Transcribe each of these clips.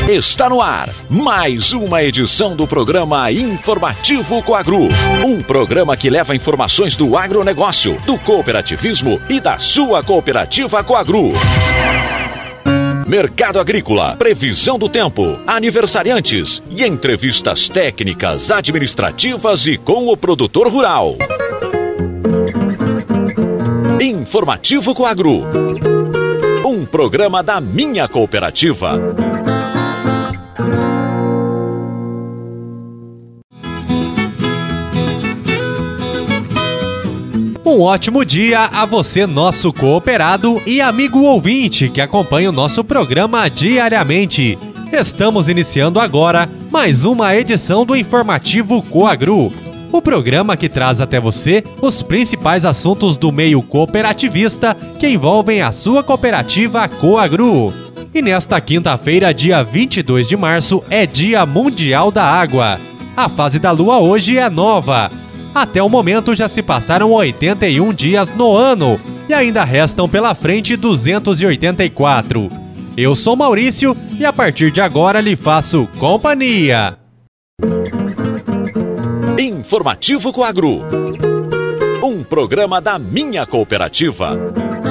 Está no ar mais uma edição do programa Informativo Coagro. Um programa que leva informações do agronegócio, do cooperativismo e da sua cooperativa Coagro. Mercado agrícola, previsão do tempo, aniversariantes e entrevistas técnicas, administrativas e com o produtor rural. Informativo Coagro. Um programa da minha cooperativa. Um ótimo dia a você, nosso cooperado e amigo ouvinte que acompanha o nosso programa diariamente. Estamos iniciando agora mais uma edição do Informativo Coagro, o programa que traz até você os principais assuntos do meio cooperativista que envolvem a sua cooperativa Coagro. E nesta quinta-feira, dia 22 de março, é Dia Mundial da Água. A fase da Lua hoje é nova. Até o momento já se passaram 81 dias no ano e ainda restam pela frente 284. Eu sou Maurício e a partir de agora lhe faço companhia. Informativo Coagro. Um programa da minha cooperativa.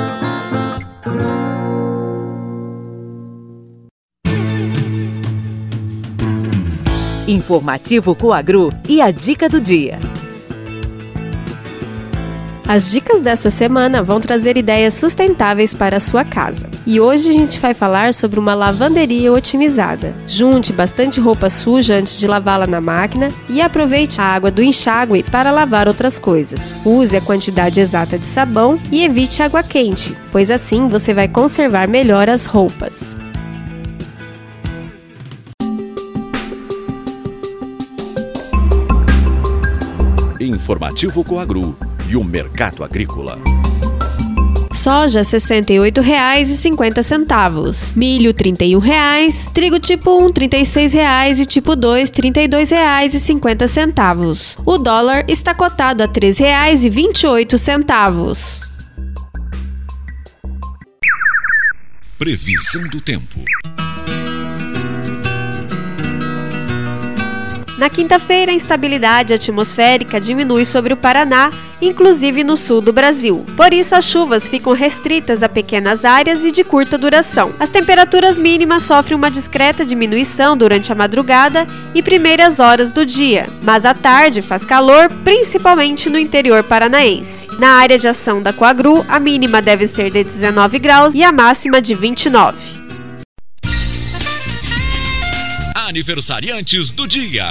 Informativo Coagro e a dica do dia. As dicas dessa semana vão trazer ideias sustentáveis para a sua casa. E hoje a gente vai falar sobre uma lavanderia otimizada. Junte bastante roupa suja antes de lavá-la na máquina e aproveite a água do enxágue para lavar outras coisas. Use a quantidade exata de sabão e evite água quente, pois assim você vai conservar melhor as roupas. Informativo Coagro e o mercado agrícola. Soja R$ 68,50, milho R$ 31,00, trigo tipo 1 R$ 36,00 e tipo 2 R$ 32,50. O dólar está cotado a R$ 3,28. Previsão do tempo. Na quinta-feira, a instabilidade atmosférica diminui sobre o Paraná, inclusive no sul do Brasil. Por isso, as chuvas ficam restritas a pequenas áreas e de curta duração. As temperaturas mínimas sofrem uma discreta diminuição durante a madrugada e primeiras horas do dia, mas à tarde faz calor, principalmente no interior paranaense. Na área de ação da Coagro, a mínima deve ser de 19 graus e a máxima de 29. Aniversariantes do dia.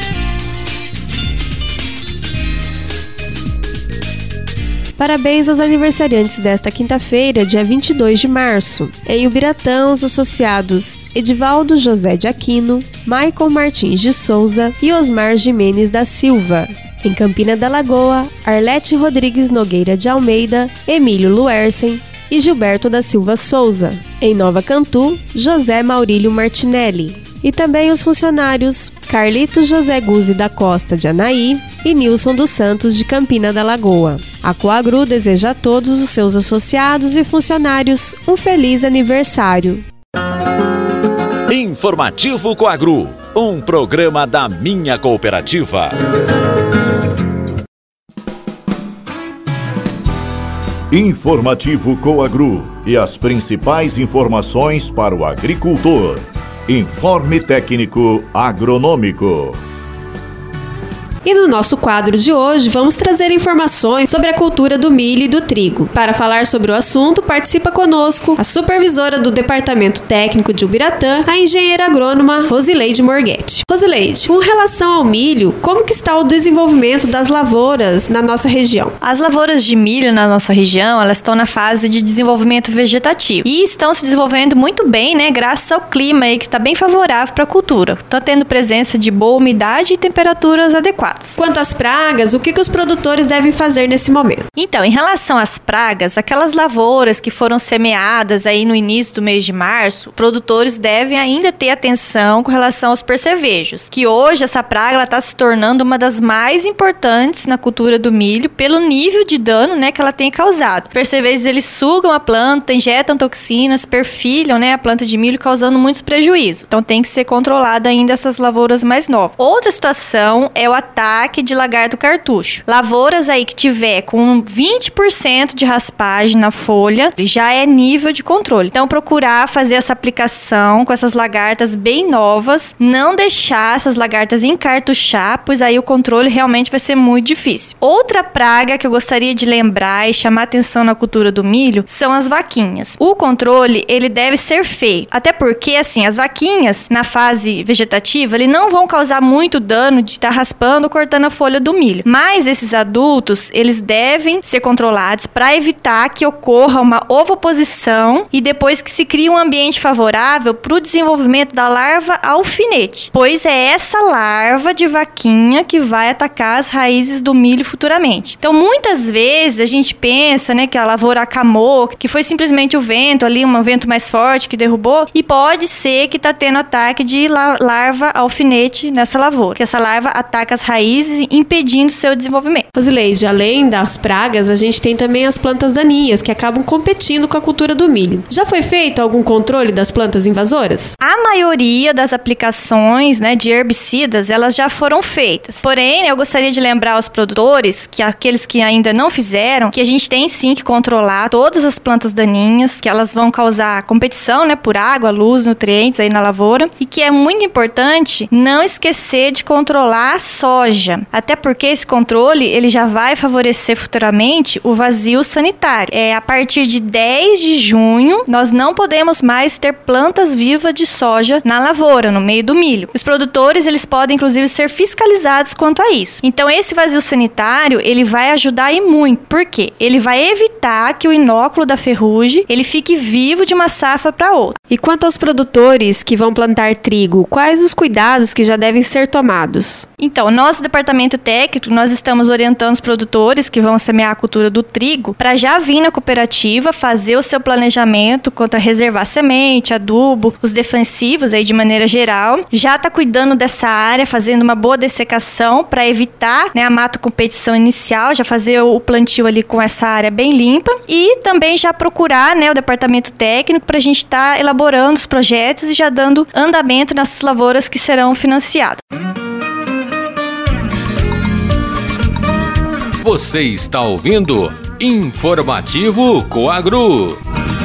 Parabéns aos aniversariantes desta quinta-feira, dia 22 de março. Em Ubiratã, os associados Edivaldo José de Aquino, Maicon Martins de Souza e Osmar Jimenez da Silva. Em Campina da Lagoa, Arlete Rodrigues Nogueira de Almeida, Emílio Luersen e Gilberto da Silva Souza. Em Nova Cantu, José Maurílio Martinelli. E também os funcionários Carlitos José Guzzi da Costa de Anaí e Nilson dos Santos de Campina da Lagoa. A Coagro deseja a todos os seus associados e funcionários um feliz aniversário. Informativo Coagro, um programa da minha cooperativa. Informativo Coagro e as principais informações para o agricultor. Informe técnico agronômico. E no nosso quadro de hoje, vamos trazer informações sobre a cultura do milho e do trigo. Para falar sobre o assunto, participa conosco a supervisora do Departamento Técnico de Ubiratã, a engenheira agrônoma Rosileide Morghetti. Rosileide, com relação ao milho, como que está o desenvolvimento das lavouras na nossa região? As lavouras de milho na nossa região, elas estão na fase de desenvolvimento vegetativo e estão se desenvolvendo muito bem, né, graças ao clima aí que está bem favorável para a cultura. Está tendo presença de boa umidade e temperaturas adequadas. adequadas. Quanto às pragas, o que os produtores devem fazer nesse momento? Então, em relação às pragas, aquelas lavouras que foram semeadas aí no início do mês de março, produtores devem ainda ter atenção com relação aos percevejos, que hoje essa praga está se tornando uma das mais importantes na cultura do milho pelo nível de dano, né, que ela tem causado. Percevejos, eles sugam a planta, injetam toxinas, perfilham, né, a planta de milho, causando muitos prejuízos. Então tem que ser controlada ainda essas lavouras mais novas. Outra situação é o ataque de lagarto cartucho. Lavouras aí que tiver com 20% de raspagem na folha, já é nível de controle. Então procurar fazer essa aplicação com essas lagartas bem novas, não deixar essas lagartas encartuchar, pois aí o controle realmente vai ser muito difícil. Outra praga que eu gostaria de lembrar e chamar atenção na cultura do milho são as vaquinhas. O controle, ele deve ser feito, até porque, assim, as vaquinhas, na fase vegetativa, eles não vão causar muito dano de estar raspando ou cortando a folha do milho. Mas esses adultos, eles devem ser controlados para evitar que ocorra uma ovoposição e depois que se crie um ambiente favorável para o desenvolvimento da larva alfinete, pois é essa larva de vaquinha que vai atacar as raízes do milho futuramente. Então, muitas vezes a gente pensa, né, que a lavoura acamou, que foi simplesmente o vento ali, um vento mais forte que derrubou, e pode ser que está tendo ataque de larva alfinete nessa lavoura, que essa larva ataca as raízes, impedindo seu desenvolvimento. Rosileide, além das pragas, a gente tem também as plantas daninhas, que acabam competindo com a cultura do milho. Já foi feito algum controle das plantas invasoras? A maioria das aplicações, né, de herbicidas, elas já foram feitas. Porém, eu gostaria de lembrar aos produtores, que aqueles que ainda não fizeram, que a gente tem sim que controlar todas as plantas daninhas, que elas vão causar competição, né, por água, luz, nutrientes aí na lavoura, e que é muito importante não esquecer de controlar a soja, até porque esse controle, ele já vai favorecer futuramente o vazio sanitário. A partir de 10 de junho, nós não podemos mais ter plantas vivas de soja na lavoura, no meio do milho. Os produtores, eles podem, inclusive, ser fiscalizados quanto a isso. Então, esse vazio sanitário, ele vai ajudar e muito. Por quê? Ele vai evitar que o inóculo da ferrugem, ele fique vivo de uma safra para outra. E quanto aos produtores que vão plantar trigo, quais os cuidados que já devem ser tomados? Então, nosso departamento técnico, nós estamos orientando os produtores que vão semear a cultura do trigo para já vir na cooperativa fazer o seu planejamento quanto a reservar semente, adubo, os defensivos aí de maneira geral. Já está cuidando dessa área, fazendo uma boa dessecação para evitar, né, a mato-competição inicial, já fazer o plantio ali com essa área bem limpa e também já procurar, né, o departamento técnico para a gente estar elaborando os projetos e já dando andamento nessas lavouras que serão financiadas. Você está ouvindo Informativo Coagro.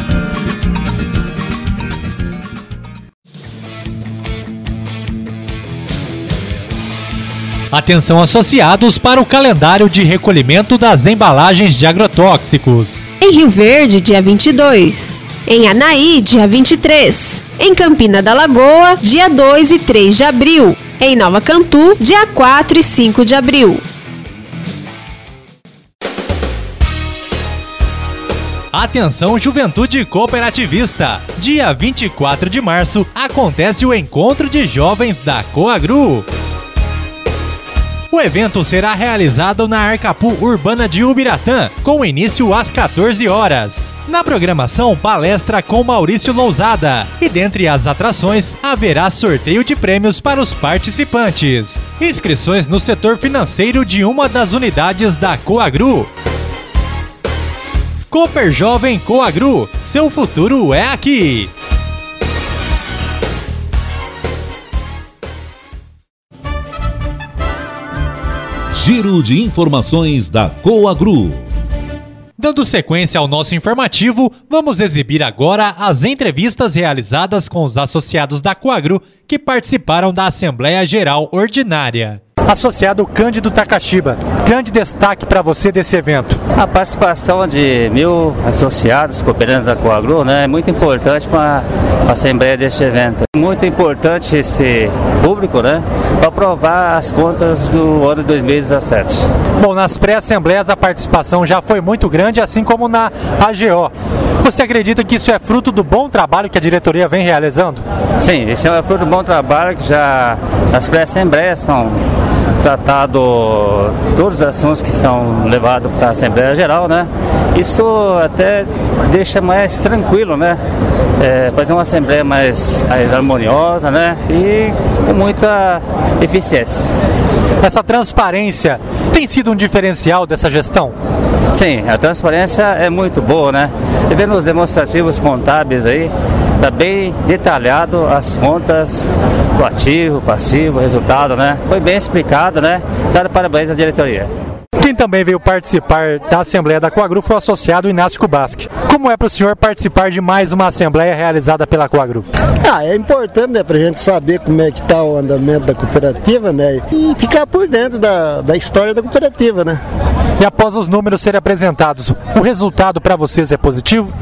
Atenção associados para o calendário de recolhimento das embalagens de agrotóxicos. Em Rio Verde, dia 22. Em Anaí, dia 23. Em Campina da Lagoa, dia 2 e 3 de abril. Em Nova Cantu, dia 4 e 5 de abril. Atenção Juventude Cooperativista! Dia 24 de março acontece o Encontro de Jovens da Coagru. O evento será realizado na Arcapu Urbana de Ubiratã, com início às 14 horas. Na programação, palestra com Maurício Lousada. E dentre as atrações, haverá sorteio de prêmios para os participantes. Inscrições no setor financeiro de uma das unidades da Coagru. Cooper Jovem Coagru, seu futuro é aqui! Giro de informações da Coagru. Dando sequência ao nosso informativo, vamos exibir agora as entrevistas realizadas com os associados da Coagru que participaram da Assembleia Geral Ordinária. Associado Cândido Takashiba, grande destaque para você desse evento? A participação de 1.000 associados, cooperantes da Coagru, né, é muito importante para a assembleia deste evento. Muito importante esse público, né, para aprovar as contas do ano de 2017. Bom, nas pré-assembleias a participação já foi muito grande, assim como na AGO. Você acredita que isso é fruto do bom trabalho que a diretoria vem realizando? Sim, isso é fruto do bom trabalho que já as pré-assembleias são tratados todos os assuntos que são levados para a Assembleia Geral, né? Isso até deixa mais tranquilo, né? Fazer uma Assembleia mais harmoniosa, né? E com muita eficiência. Essa transparência tem sido um diferencial dessa gestão? Sim, a transparência é muito boa, né? Você vê nos demonstrativos contábeis aí, está bem detalhado as contas do ativo, passivo, resultado, né? Foi bem explicado, né? Então, parabéns à diretoria. Quem também veio participar da Assembleia da Coagru foi o associado Inácio Kubasky. Como é para o senhor participar de mais uma Assembleia realizada pela Coagru? É importante, né, para a gente saber como é que está o andamento da cooperativa, né, e ficar por dentro da história da cooperativa, né. E após os números serem apresentados, o resultado para vocês é positivo?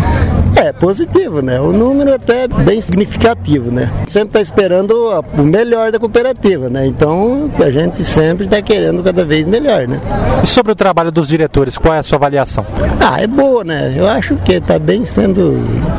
É positivo, né? O número até é bem significativo, né? Sempre está esperando o melhor da cooperativa, né? Então a gente sempre está querendo cada vez melhor, né? E sobre o trabalho dos diretores, qual é a sua avaliação? É boa, né? Eu acho que está sendo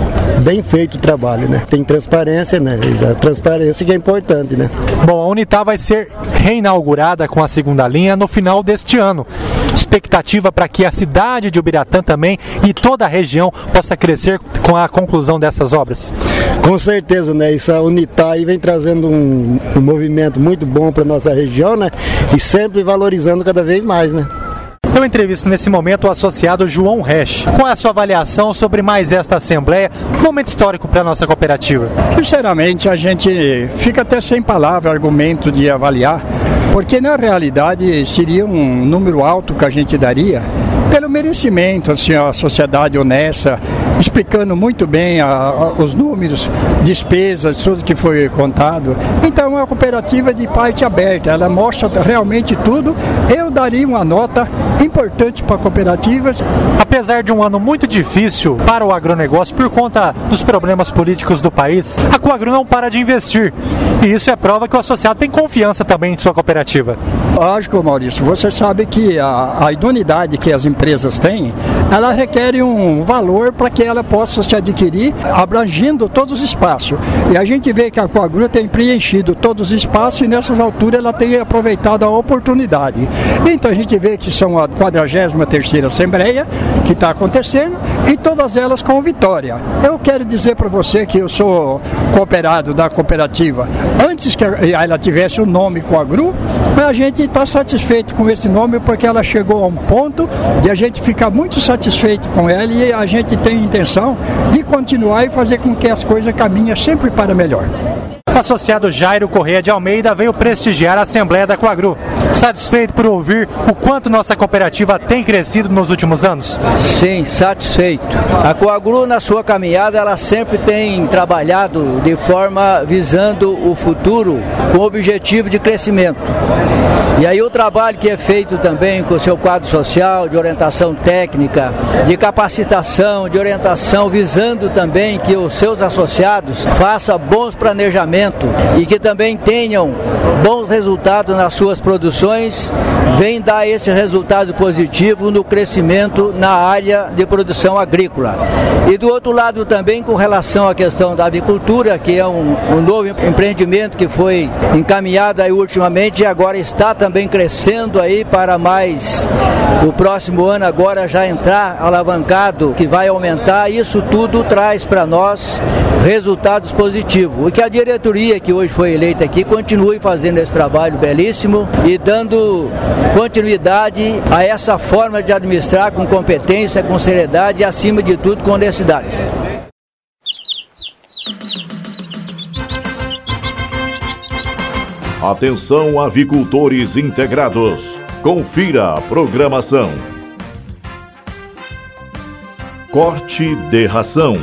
bem feito o trabalho, né? Tem transparência, né? A transparência que é importante, né? Bom, a Unitar vai ser reinaugurada com a segunda linha no final deste ano. Expectativa para que a cidade de Ubiratã também e toda a região possa crescer com a conclusão dessas obras? Com certeza, né? Isso a Unitar aí vem trazendo um movimento muito bom para nossa região, né? E sempre valorizando cada vez mais, né? Eu entrevisto nesse momento o associado João Resch. Qual é a sua avaliação sobre mais esta Assembleia, um momento histórico para a nossa cooperativa? Sinceramente, a gente fica até sem palavra, argumento de avaliar, porque na realidade seria um número alto que a gente daria pelo merecimento, assim, a sociedade honesta, explicando muito bem os números, despesas, tudo que foi contado. Então é uma cooperativa de parte aberta, ela mostra realmente tudo. Eu daria uma nota importante para cooperativas. Apesar de um ano muito difícil para o agronegócio por conta dos problemas políticos do país, a Coagru não para de investir. E isso é prova que o associado tem confiança também em sua cooperativa. Lógico, Maurício, você sabe que a idoneidade que as empresas têm, ela requer um valor para que ela possa se adquirir, abrangindo todos os espaços. E a gente vê que a Coagru tem preenchido todos os espaços e nessas alturas ela tem aproveitado a oportunidade. Então a gente vê que são a 43ª Assembleia que está acontecendo e todas elas com vitória. Eu quero dizer para você que eu sou cooperado da cooperativa antes que ela tivesse o nome Coagru, mas a gente está satisfeito com esse nome porque ela chegou a um ponto de a gente ficar muito satisfeito com ela e a gente tem intenção de continuar e fazer com que as coisas caminhem sempre para melhor. O associado Jairo Correia de Almeida veio prestigiar a Assembleia da Coagru. Satisfeito por ouvir o quanto nossa cooperativa tem crescido nos últimos anos? Sim, satisfeito. A Coagru, na sua caminhada, ela sempre tem trabalhado de forma visando o futuro com o objetivo de crescimento. E aí o trabalho que é feito também com o seu quadro social, de orientação técnica, de capacitação, de orientação, visando também que os seus associados façam bons planejamentos e que também tenham bons resultados nas suas produções, vem dar esse resultado positivo no crescimento na área de produção agrícola. E do outro lado também com relação à questão da avicultura, que é um novo empreendimento que foi encaminhado aí ultimamente e agora está também crescendo aí para mais o próximo ano agora já entrar alavancado, que vai aumentar. Isso tudo traz para nós resultados positivos. E que a diretoria que hoje foi eleita aqui continue fazendo esse trabalho belíssimo e dando continuidade a essa forma de administrar com competência, com seriedade e, acima de tudo, com honestidade. Atenção, avicultores integrados. Confira a programação. Corte de ração.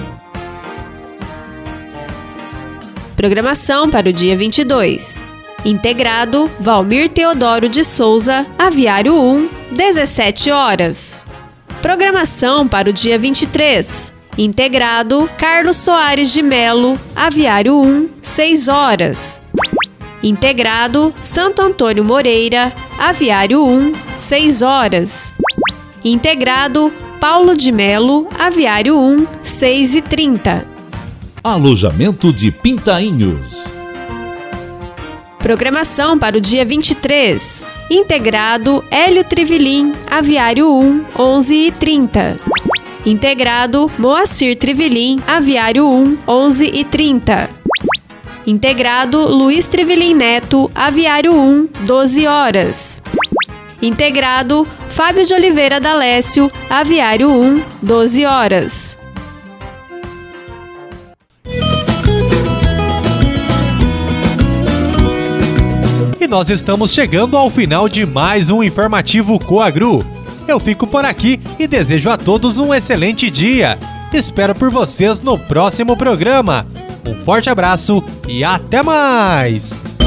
Programação para o dia 22. Integrado Valmir Teodoro de Souza, Aviário 1, 17 horas. Programação para o dia 23. Integrado Carlos Soares de Melo, Aviário 1, 6 horas. Integrado Santo Antônio Moreira, Aviário 1, 6 horas. Integrado Paulo de Melo, Aviário 1, 6h30. Alojamento de Pintainhos. Programação para o dia 23. Integrado Hélio Trivelin, Aviário 1, 11h30. Integrado Moacir Trivelin, Aviário 1, 11h30. Integrado Luiz Trivelin Neto, Aviário 1, 12 horas. Integrado Fábio de Oliveira D'Alessio, Aviário 1, 12 horas. E nós estamos chegando ao final de mais um informativo Coagru. Eu fico por aqui e desejo a todos um excelente dia. Espero por vocês no próximo programa. Um forte abraço e até mais!